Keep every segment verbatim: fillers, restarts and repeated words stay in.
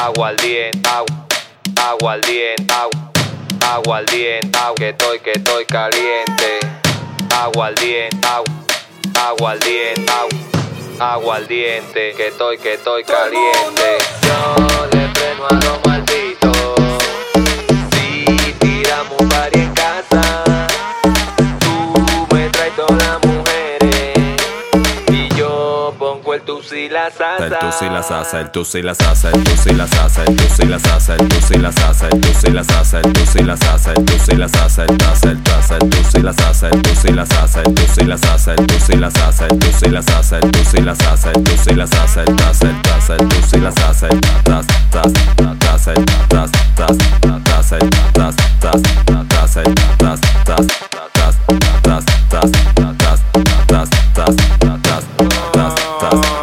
aguardiente, agua, aguardiente, agua, aguardiente, agua, que estoy, que estoy caliente, aguardiente, agua, aguardiente, agua, aguardiente, que estoy, que estoy caliente. Yo le freno a los malditos, si tiramos un party en casa, tú me traes todas las mujeres y yo pongo el tusi y la salsa. El tusi y la salsa, el tusi y la salsa, el tusi y la salsa, el tusi y la salsa, el tusi y la salsa, el tusi y la salsa, el tusi y la salsa, el tusi y la salsa, el taza, el taza, el tusi y la salsa, el tusi y la salsa, el tusi y la salsa, el tusi y la salsa, el tusi y la salsa, el tusi y la salsa, el tusi y la salsa, el taza, el taza, el tusi y la salsa, el taza, taza, taza, el taza, taza, taza, el taza, taza, taza, el taza, taza, taza, taza, taza, taza, taza, taza, taza, taza.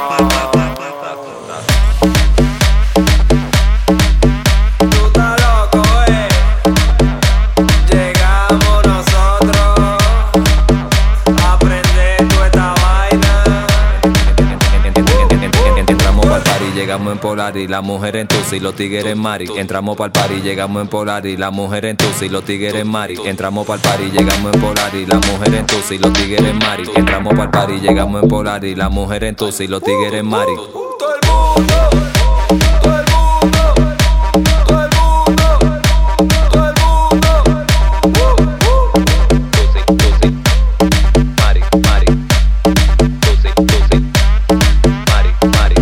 Llegamos en Polari, la mujer en Tusi, los tigres en Mari. Entramos pa'l party, llegamos en Polari, la mujer en Tusi, los tigres en Mari. Entramos pa'l party, llegamos en Polari, la mujer en Tusi, los tigres en Mari. Entramos pa'l party, llegamos en Polari, la mujer en Tusi, los tigres en Mari. Todo el mundo, todo el mundo, todo el mundo, todo el mundo. Tusi, Tusi, Mari, Mari. Tusi, Tusi, Mari, Mari.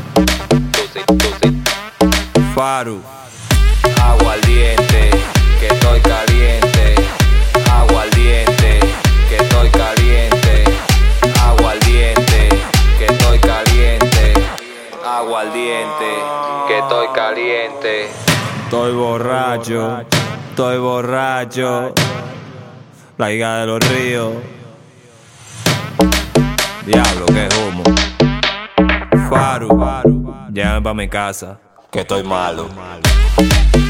Faru, aguardiente, que estoy caliente, aguardiente, que estoy caliente, aguardiente, que estoy caliente, aguardiente, que estoy caliente. estoy borracho, estoy borracho. La hija de los ríos. Diablo, que humo. Faru, llévame pa' mi casa, que estoy malo.